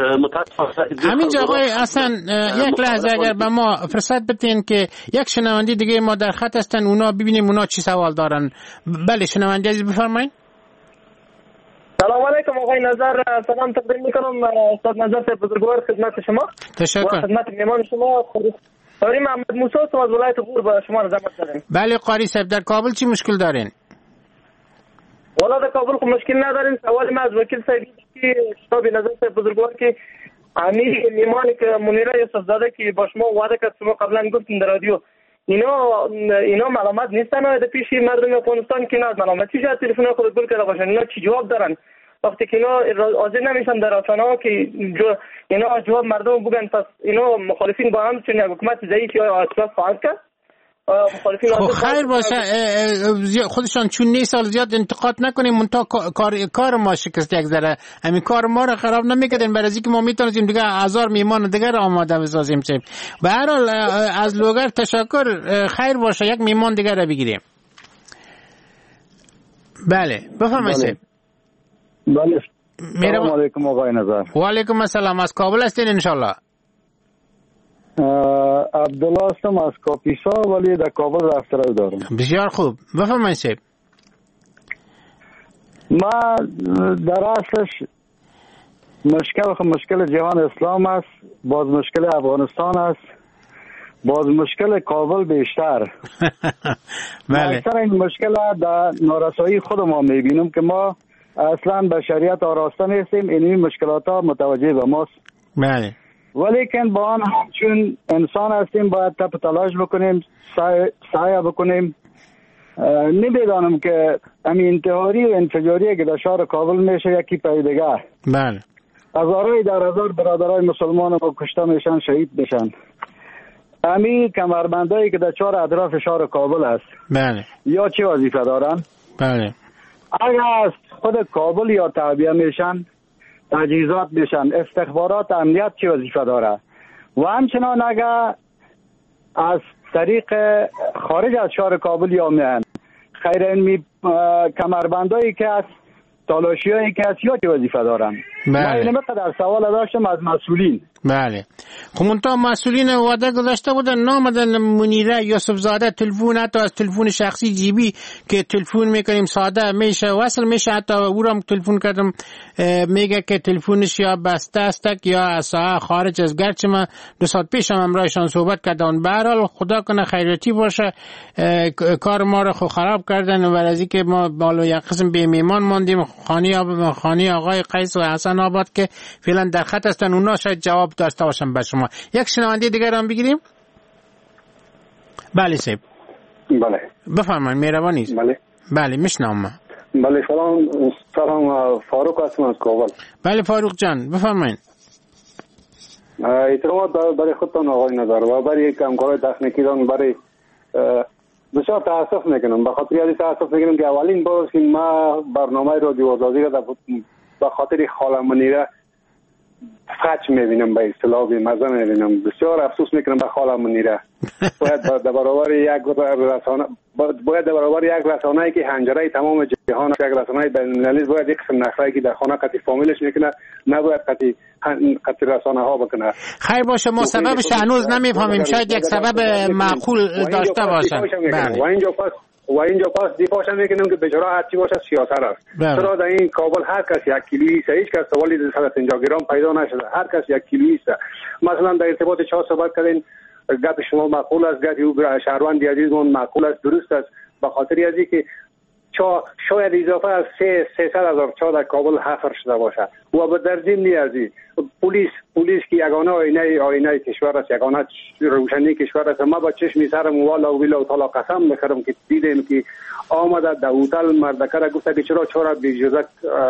Speaker 2: همینجا آقای حسن یک لحظه اگر به ما فرصت بدین که یک شنونده دیگه ما در خط هستن اونا ببینیم اونا چی سوال دارن. بله شنونده عزیز بفرمایید.
Speaker 14: سلام علیکم آقای نظر، سلام تقدیم میکنم استاد نظر صاحب بزرگوار خدمت شما.
Speaker 2: تشکر.
Speaker 14: خدمت میهمان شما قاری محمد موسی از ولایت غور به شما زحمت داریم.
Speaker 2: بله قاری صاحب در کابل چی مشکل دارین؟
Speaker 14: والا در کابل خب مشکل نداریم. سوال ما از وکیل صاحب که شما نظر صاحب بزرگوار که امیر میمانی که منیره یوسف زاده که با شما وعده کرد شما قبلا گفتین در رادیو اینا معلومات نیستن و در پیش مردم افغانستان که نه معلوماتی جهت تلفن خود گل کرده باشن. اینا چی جواب دارن وقتی که اینا حاضر نمیشن در رسانه‌ها که اینا جواب مردم بگن؟ پس اینا مخالفین با هم چون حکومت ضعیف یا اساس خواهد کرد.
Speaker 2: خب خیر باشه خودشان چون نیست سال زیاد انتقاد نکنیم منتها کار ما شکست یک ذره همین کار ما رو خراب نمیکردیم برای اینکه ما میتونیم دیگه هزار میهمان دیگر آماده بسازیم. به هر حال از لوگر تشکر. خیر باشه یک میهمان دیگر رو بگیریم. بله بفرمایید.
Speaker 15: بله سلام علیکم آقای نظر.
Speaker 2: و علیکم السلام. از کابل هستین ان شاء الله؟
Speaker 15: عبدالله هستم از کاپیسا ولی در کابل رفترو دارم.
Speaker 2: بسیار خوب، بفرمایید صاحب.
Speaker 15: ما در اصلش مشکل جهان اسلام است، باز مشکل افغانستان است، باز مشکل کابل بیشتر.
Speaker 2: بله.
Speaker 15: اکثر این مشکل در نارسایی خود ما میبینیم که ما اصلا به شریعت آراسته نیستیم، این مشکلات ها متوجه به ماست.
Speaker 2: بله.
Speaker 15: ولیکن با آن چون انسان هستیم باید تپ تلاش بکنیم، سعی بکنیم. نمیدانم که همین انتحاری و انفجاری که در شهر کابل میشه یکی پای دیگه.
Speaker 2: بله.
Speaker 15: هزارای در هزار برادرای مسلمان با کشته میشن، شهید بشن. همین کمربندایی که در چهار اطراف شهر کابل است.
Speaker 2: بله.
Speaker 15: یا چه وظیفه دارن؟
Speaker 2: بله.
Speaker 15: اگر از خود کابل یا تعبیه میشن، تجهیزات میشن، استخبارات امنیت چه وظیفه داره؟ و همچنان اگر از طریق خارج از شهر کابل یا میان خیر این کمربندایی که از تالاشیایی که از یا چه وظیفه دارن؟
Speaker 2: بله.
Speaker 15: من اینه مقدر سوال داشتم از مسئولین.
Speaker 2: بله. خب منطقه مسئولین وعده گذاشته بودن نامدن منیره یوسف زاده تلفن، حتی از تلفن شخصی جیبی که تلفن میکنیم ساده میشه وصل میشه، حتی او را تلفن کردم میگه که تلفنش یا بسته است یا از ساعت خارج از، گرچه من 2 ساعت پیش هم امرایشان صحبت کردن. به هر حال خدا کنه خیراتی باشه، کار ما رو خراب کردن و از اینکه ما بالا یک قسم به میمان ماندیم. خانه آقای قیس و حسن آباد که فعلا در خط هستن، اونا شاید جواب داشته باشم به شما. یک شنونده دیگر هم بگیریم. بله صاحب.
Speaker 16: بله
Speaker 2: بفرمایید، مهربانی است. بله میشنوم.
Speaker 16: بله سلام فاروق هستم از کابل.
Speaker 2: بله فاروق جان بفرمایید.
Speaker 16: احترامات برای خودتان آقای نظر و برای همکارای تکنیکی دان برای بسیار تاسف میکنم. به خاطر از تاسف میکنم که اولین بار است که ما برنامه رادیو آزادی را به خاطر خاله منیره فچ میبینم، به اصطلاح به مزه میبینم. بسیار افسوس میکنم به خاله منیره. باید در برابر یک رسانه‌ای که حنجره تمام جهان، یک رسانه بین‌المللی، باید یک قسم نخره که در خانه قطعی فامیلش میکنه، نباید قطعی رسانه ها بکنه.
Speaker 2: خیر باشه، ما سببش هنوز نمیفهمیم، شاید یک سبب معقول داشته باشه.
Speaker 16: و اینجا پاس دیفاعش میکنیم که بچرا هرچی باشه سیاست است. چرا در این کابل هر کس 1 کیلویی است، هیچ کس سوالی 150 گرم پیدا نشده، هر کس 1 کیلویی است. مثلا در ارتباط چا صحبت کردین، گپ شما معقول است، گپ او شهروند عزیزمون معقول است، درست است. به خاطر از اینکه شاید اضافه از 300,000 چا در کابل حفر شده باشه و به در ضمن نیازی پلیس که یگانه آینه کشور است، یگانه روشنی کشور است. ما با چشم سرم والا و بالله تعالی قسم میخورم که دیدیم که آمده در هتل مردکه را گفته که چرا چهار بی اجازه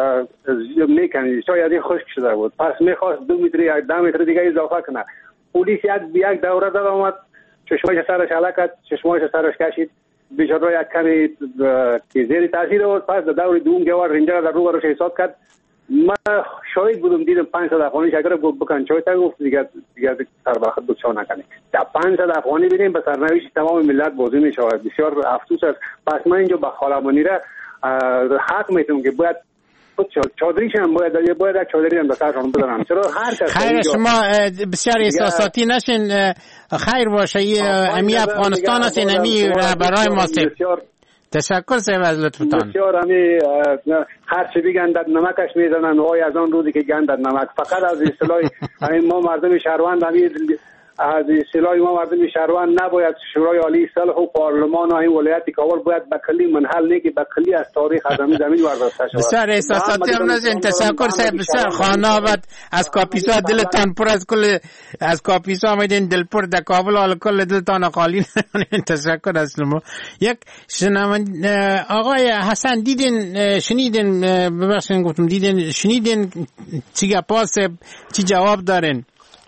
Speaker 16: میکنید، شاید خشک شده بود، پس میخواست 2 متر یا 10 متر دیگه اضافه کنه. پلیس یک دوره در آمد، چشمایش سرش علکت، چشمایش سرش کشید، بیچاره یک کمی که زیر تاثیر بود. پس در دور دوم گوار رنجر در رو برش حساب کرد. من شاید بودم، دیدم 500 افغانی شکر بکن چای تا گفت دیگه سر برخط بود چا نکنی. در 500 افغانی بینیم به سرنوشت تمام ملت بازی می شود. بسیار افسوس است. پس من اینجا به خاله منیره حق میتونم که باید چادریش هم باید یک چادری هم به سرشان بدارم. چرا هر کس
Speaker 2: خیر شما بسیار احساساتی نشین. خیر باشه، امی افغانستان است، امی رهبرای ما است. تشکر صاحب از لطفتان.
Speaker 16: بسیار همی هر چی بگن در نمکش میزنن، وای از آن روزی که گند در نمک. فقط از اصطلاح ما مردم شهروند، از اصطلاح ما مردم شهروند نباید شورای عالی صلح و پارلمان و این ولایت کابل باید به کلی منحل نه که به کلی از تاریخ از زمین ورداشته شود.
Speaker 2: بسیار احساساتی هم نشین. تشکر صاحب. بسیار خانه آباد از کاپیسا، دلتان پر از کل از کاپیسا آمدین، دل پر در کابل حال کل دلتان خالی. تشکر از شما. یک آقای حسن دیدین شنیدین، ببخشید گفتم دیدین شنیدین چی گپاست، چی جواب دارین؟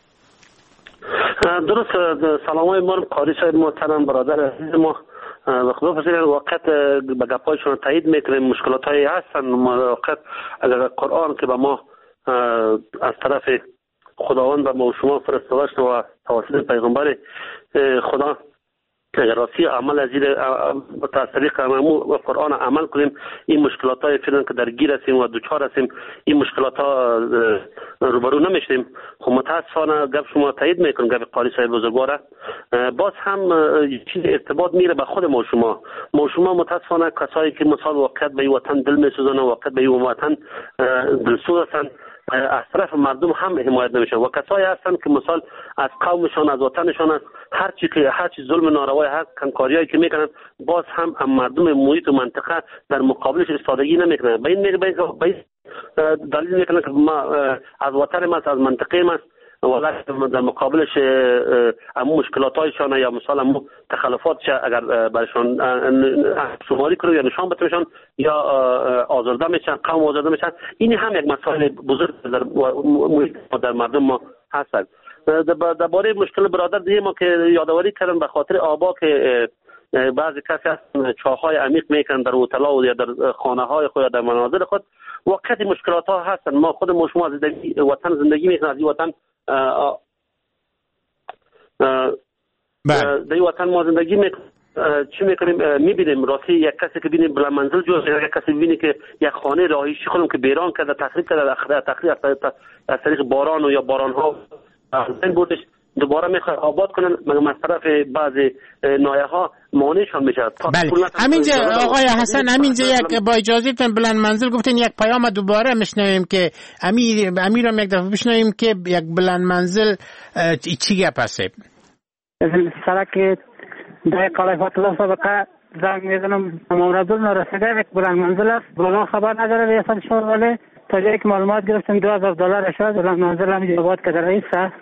Speaker 12: درست. سلامای ما قاری صاحب محترم، برادر عزیز ما، به خدا فضل واقعا به گپایشون تایید میکنیم. مشکلات هایی هستن واقعا. اگر قرآن که به ما از طرف خداوند به ما و شما فرستاده شده و توسط پیغمبر خدا اگر راستی عمل از طریق قرآن عمل کنیم این مشکلات های فعلا که درگیر هستیم و دوچار هستیم این مشکلات ها روبرو نمیشیم. خب متاسفانه گپ شما تایید میکنم گپ قاری صاحب بزرگواره باز هم چیز ارتباط میره به خود ما شما متاسفانه کسایی که مثال واقعیت به این وطن دل میسوزن و واقعیت به این وطن دلسوز هستند از طرف مردم هم حمایت نمیشن و کسایی هستند که مثال از قومشان از وطنشان است هر چی ظلم ناروا هست کنکاریایی که میکنن باز هم مردم محیط و منطقه در مقابلش ایستادگی نمیکنن به این دلیل میکنن که ما از وطن ما از منطقه ما ولکن در مقابلش امو مشکلاتایشان یا مثلا امو تخلفاتش اگر برشان شماری کنه یا نشان بتونشان یا آزرده میشن قوم آزرده میشن این هم یک مسائل بزرگ در مردم ما هست. درباره مشکل برادر دیگه ما که یادآوری کردن به خاطر آبا که بعضی کسی هستن چاهای عمیق میکنن در هتل‌ها یا در خانه های خود یا در منازل خود وقت مشکلات ها هستن. ما خود شما از وطن زندگی میکنن از این وطن در این وطن ما زندگی میکنیم چی میکنیم میبینیم راستی یک کسی که بینیم بلند منزل جور یک کسی بینی که یک خانه راهیشی خودم که بیران کرده تخریب کرده تخریب از طریق باران و یا باران ها بودش دوباره میخواد آباد کنن مگر از طرف بعضی نایه ها مانعشان میشه.
Speaker 2: بله همینجا آقای حسن همینجا یک با اجازهتون بلند منزل گفتین یک پیام دوباره میشنویم که امیر هم یک دفعه بشنویم که یک بلند منزل چی گپ هست.
Speaker 5: سرک در قلعه فاطمه سابقه زنگ میزنم مورد نرسیده یک بلند منزل است بالا خبر نداره ریاست شورای تا جایی که معلومات گرفتیم $2000 شد بلند منزل هم آباد کرده رئیس است.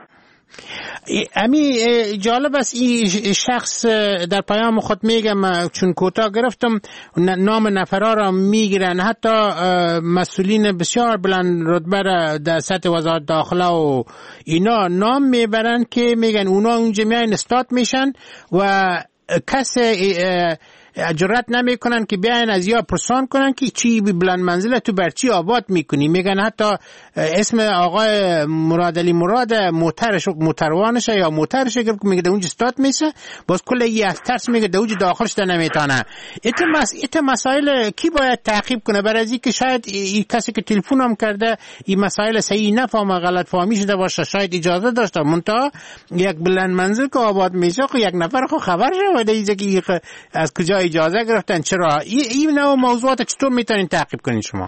Speaker 2: امی جالب است این شخص در پیام خود میگم چون کوتاه گرفتم نام نفرها را میگیرن حتی مسئولین بسیار بلند رتبه را در سطح وزارت داخله و اینا نام میبرن که میگن اونا اونجا میاین استاد میشن و کسی جرأت نمیکنن که بیاین از یا پرسان کنن که چی بلند منزل تو بر چی آباد میکنی. میگن حتی اسم آقای مراد علی مراد موتروانش یا موترش که میگه اونجا استاد میشه باز کل یه از ترس میگه اونجا داخلش نمیتونه. ایت مسائل کی باید تعقیب کنه برای از که شاید این کسی که تلفن هم کرده این مسائل صحیح نفهمه غلط فهمی شده باشه شاید اجازه داشته منتها یک بلند منزل که آباد میشه خب یک نفر خب خبر شده اینجا که از کجا اجازه گرفتن چرا این نوع موضوعات چطور میتونین تعقیب کنین شما؟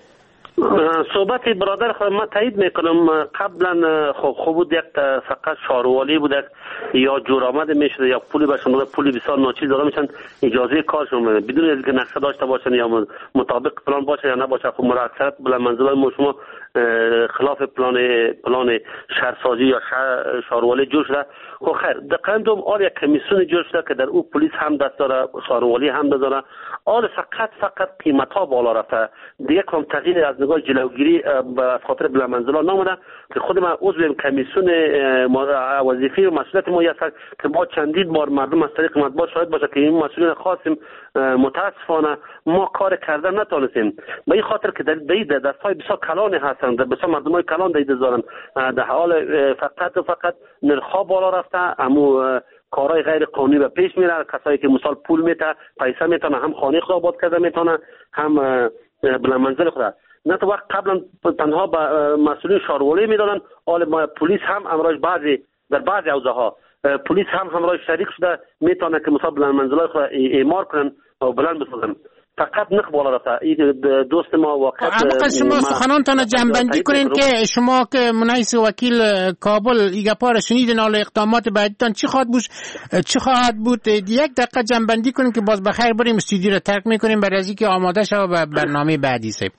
Speaker 12: صحبت برادر خود ما تایید میکنم قبلا خوب بود یک فقط شاروالی بود یا جور آمده میشد یا پولی باشن پولی بسیار ناچیز داده میشن اجازه کارشون بدون اینکه نقشه داشته باشن یا مطابق پلان باشه یا نباشه. خب اکثر بلند منزلای ما شما خلاف پلان شهرسازی یا شاروالی جور شده. خب خیر دقیقاً آل یک کمیسیون جور شده که در او پلیس هم دست داره شاروالی هم دست داره آل فقط قیمت ها بالا رفته دیگه کم تغییر از نگاه جلوگیری از خاطر بلند منزلا نامده که خود ما عضو کمیسیون وظیفه و مسئولیت ما هست که ما چندین بار مردم از طریق مطبوعات شاهد باشه که این مسئولین خاصیم متاسفانه ما کار کردن نتونستیم به این خاطر که در دستای بسیار کلان هستند در بسیار مردمای کلان دارن در حال فقط نرخ‌ها بالا رفته امو کارهای غیر قانونی به پیش میره کسایی که مثال پول میته پیسه میتونه هم خانه خود آباد کرده میتونه هم بلند منزل خود نه تو وقت قبلا تنها به مسئولین شاروالی میدادن حال پلیس هم امراج در بعضی حوزه ها پلیس هم همراهش شریک شده میتونه که مثلا بلند منزلای خود اعمار کنن و بلند بسازن فقط نخ بالا رفته. این دوست ما واقعا
Speaker 2: شما سخنانتان جنبندی کنین که شما که منعیس وکیل کابل ایگپار شنیدین حالا اقدامات بعدیتان چی خواهد بود یک دقیقه جنبندی کنین که باز بخیر بریم استودیو رو ترک میکنیم برای از اینکه آماده شو به برنامه بعدی سه.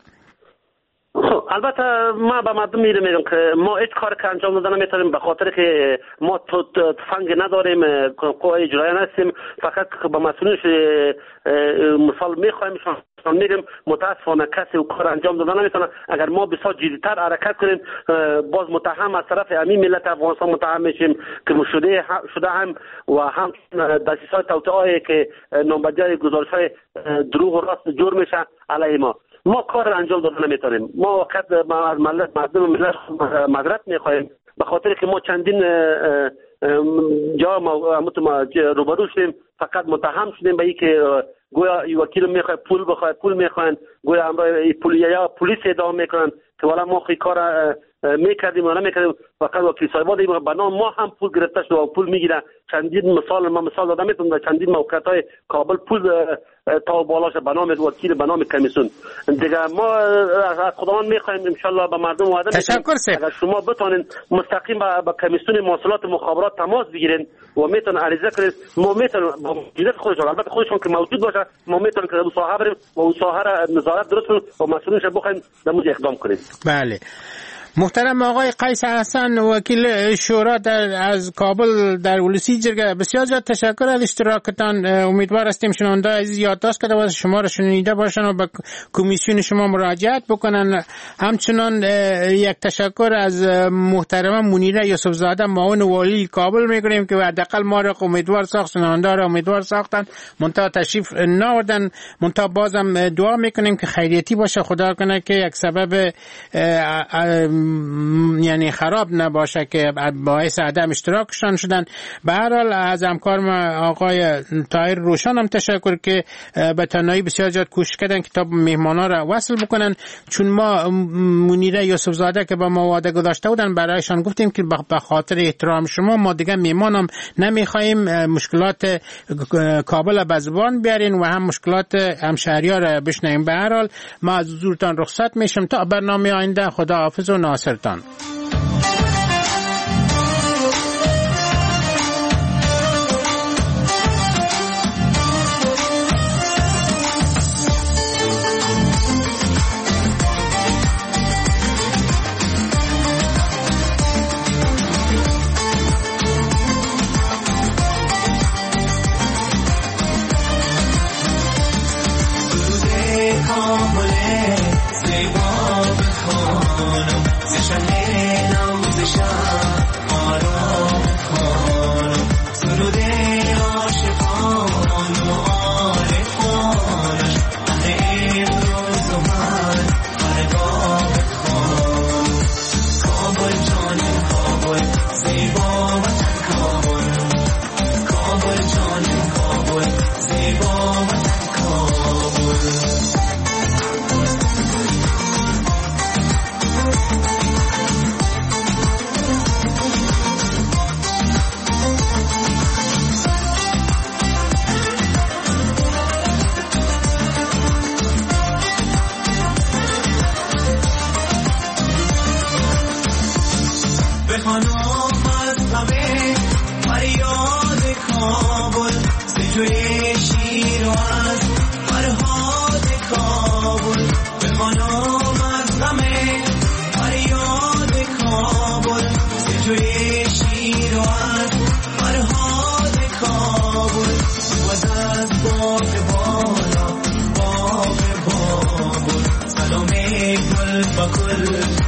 Speaker 12: البته ما به مردم میگم که ما هیچ کار که انجام دادن نمیتونیم به خاطر که ما تفنگ نداریم قوه اجرایی هستیم فقط به مسئولینش مثال میخوایم میگم متاسفانه کسی و کار انجام دادن نمیتونه. اگر ما بسیار جدی‌تر حرکت کنیم باز متهم از طرف همین ملت افغانستان متهم میشیم که شده هم و هم دستیسای توطئه‌ای که نامبردی گزارش‌های دروغ و راست جور میشه علیه ما کار انجام دادن نمیتونیم. ما وقت از مردم ملت معذرت میخوایم به خاطر که ما چندین جا ما روبرو شدیم، فقط متهم شدیم به اینکه گویا وکیل میخواد پول بخواد، پول میخوان، گویا امروز پلیس ادعا میکنن که والا ما خیلی کار میکردیم و نمیکردیم. فقط وکیل صاحبا دیگه به نام ما هم پول گرفته شده و پول میگیره. چندین مثال دادم میتونم، چندین موقعیت های کابل پول تا بالاش به نام وکیل، به نام کمیسیون. دیگه ما از خداوند میخوایم ان شاء الله به مردم وعده
Speaker 2: میکنیم
Speaker 12: اگر شما بتونین مستقیم با کمیسیون مواصلات مخابرات تماس بگیرین و میتونن عریضه کنید، ما میتونن با مدیریت خودشون، البته خودشون که موجود باشه، ما میتونن که اون ساحه بریم و اون ساحه را نظارت درست کنیم و مسئولینش بخوایم در موضوع اقدام کنیم.
Speaker 2: بله. محترم آقای قیس حسن، وکیل شورا از کابل در ولسی جرگه، بسیار زیاد تشکر از اشتراکتان. امیدوار هستیم شنونده عزیز یادداشت کرده و شما را شنیده باشن و به کمیسیون شما مراجعت بکنن. همچنان یک تشکر از محترم منیره یوسف زاده، معاون والی کابل میکنیم که حداقل ما را امیدوار ساخت، شنونده را امیدوار ساختن، منتها تشریف ناوردن. منتها بازم دعا میکنیم که خیریتی باشه، خدا کنه که یک سبب یعنی خراب نباشه که باعث عدم اشتراکشان شدن. به هر حال از همکارم آقای طاهر روشن هم تشکر که به تنهایی بسیار زیاد کوشش کردن که تا مهمانا را وصل بکنن. چون ما منیره یوسف زاده که با ما وعده گذاشته بودن، برایشان گفتیم که به خاطر احترام شما ما دیگه مهمانم نمیخوایم مشکلات کابل به زبان بیارین و هم مشکلات همشهری‌ها را بشنویم. به هر حال ما از حضورتان رخصت میشم تا برنامه آینده. خدا حافظ و ناصرتان.
Speaker 17: Bakul